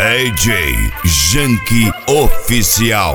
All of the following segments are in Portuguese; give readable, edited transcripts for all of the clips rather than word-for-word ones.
DJ Janky Oficial.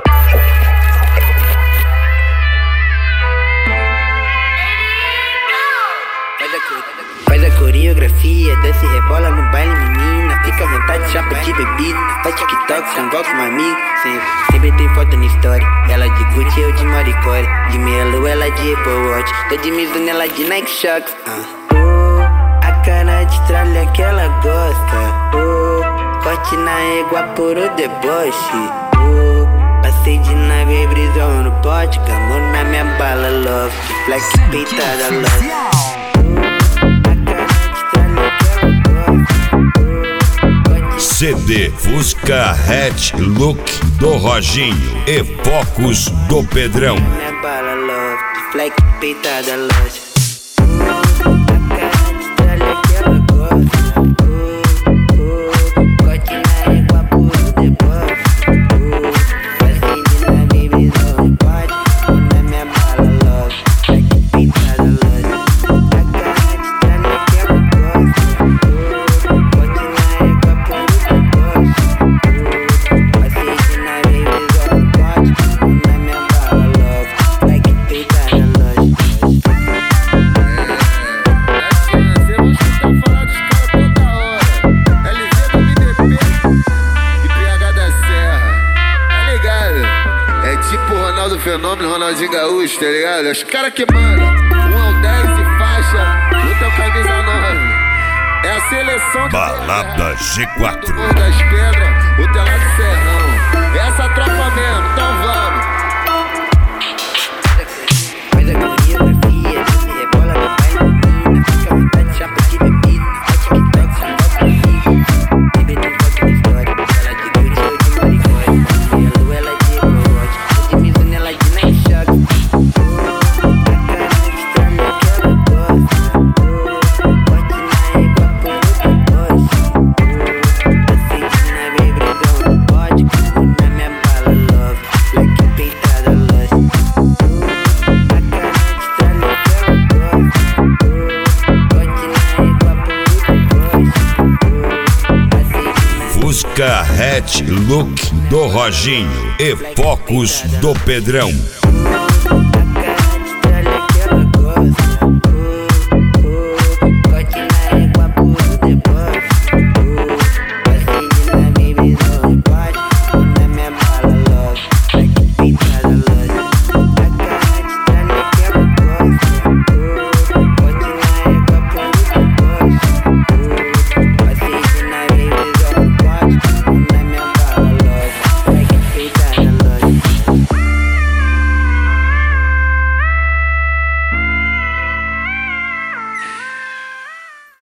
Faz a coreografia, desce e rebola no baile, menina. Fica à vontade, chapa de bebida. Faz TikTok, samba com um amigo. Sempre tem foto na história. Ela de Gucci, eu de Maricore. De meia lua, ela de Apple Watch. Tô de Mizuno, ela de Nike Shox. A cara de tralha que ela gosta. Corte na égua por o deboche. Passei de nave, brisou no pote. Camou na minha bala, love. Flex peitada, love. CD Fusca Hatch Look do Roginho e Focus do Pedrão. Minha bala, love. Flex peitada, love. Fenômeno, Ronaldinho Gaúcho, tá ligado? Os caras que mandam 1 ao 10 e faixa, luta camisa 9. É a seleção de Balada G4. O Morro das Pedras, o telado Serrão. É essa tropa mesmo, então vamos. Faz a coreografia, desce rebola no baile, menina. Fica à vontade, chapa de bebida. Faz TikTok, samba com amigo. Sempre tem foto na história. Ela de Gucci, eu de Maricore. Meia lua, ela de Apple Watch. Tô de Mizuno, ela de Nike Shox. Fusca Hatch Look do Roginho e Focus do Pedrão.